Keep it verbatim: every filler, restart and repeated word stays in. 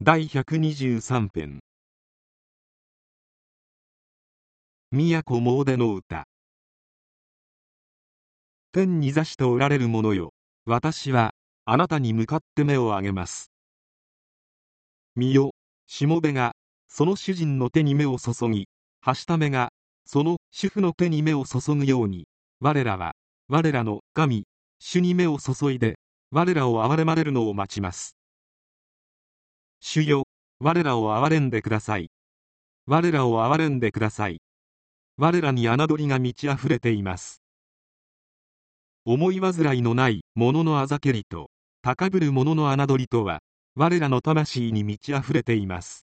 だいひゃくにじゅうさん編。都詣での歌。天に座しておられる者よ、私はあなたに向かって目を上げます。見よ、しもべがその主人の手に目を注ぎ、はしためがその主婦の手に目を注ぐように、我らは我らの神主に目を注いで、我らを憐れまれるのを待ちます。主よ、我らを憐れんでください。我らを憐れんでください。我らに侮りが満ち溢れています。思い煩いのない者のあざけりと高ぶる者の侮りとは、我らの魂に満ち溢れています。